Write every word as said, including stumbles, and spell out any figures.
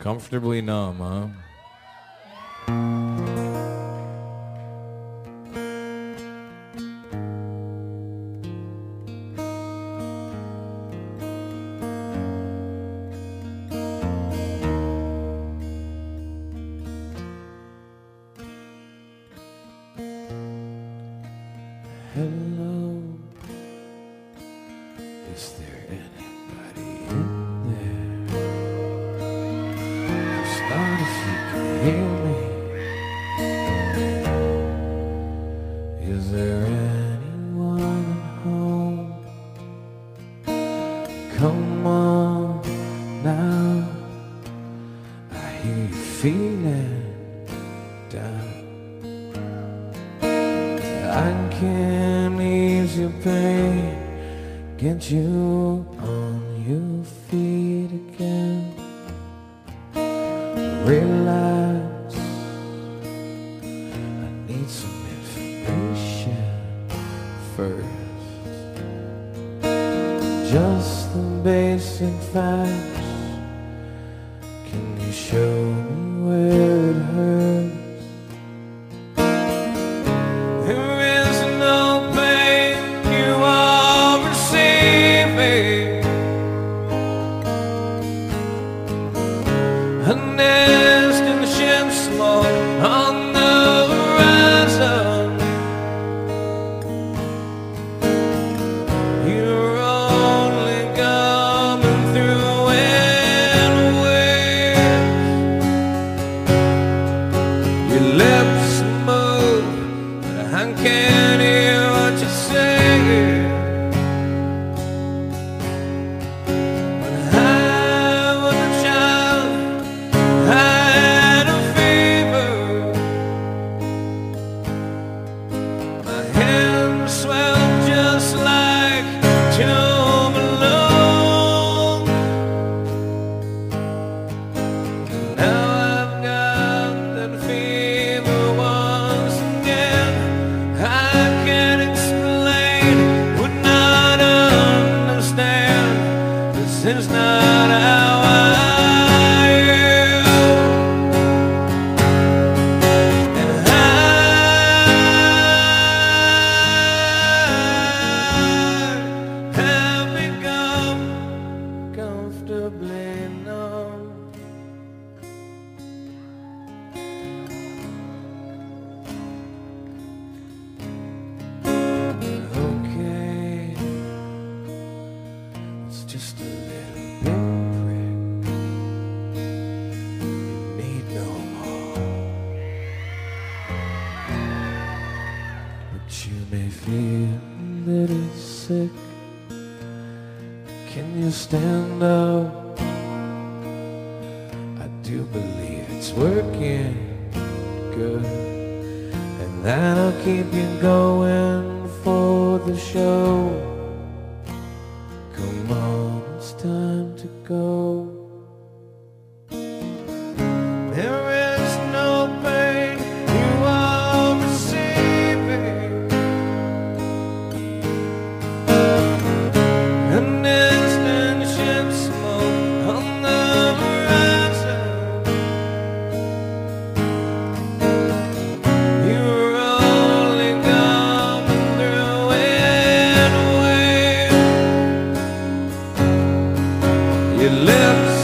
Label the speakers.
Speaker 1: Comfortably numb, huh?
Speaker 2: Hello, is there anybody in there? Just not if you can hear me. Is there anyone at home? Come on now, I hear you feeling down. I can ease your pain, get you on your feet again. Relax, I need some information first. Just the basic facts. Can you show me where it hurts? A nest in the shed smoke on the horizon. You're only coming through in waves. Your lips move, but I can't hear what you say. It's not how I am, and I have become comfortably numb. Okay, it's just a little pinprick. You need no more, but you may feel a little sick. Can you stand up? I do believe it's working good, and that'll keep you going for the show. Come on, it's time to go. There is no pain you are receiving. An instant ship smoke on the horizon. You're only coming through in waves. Your lips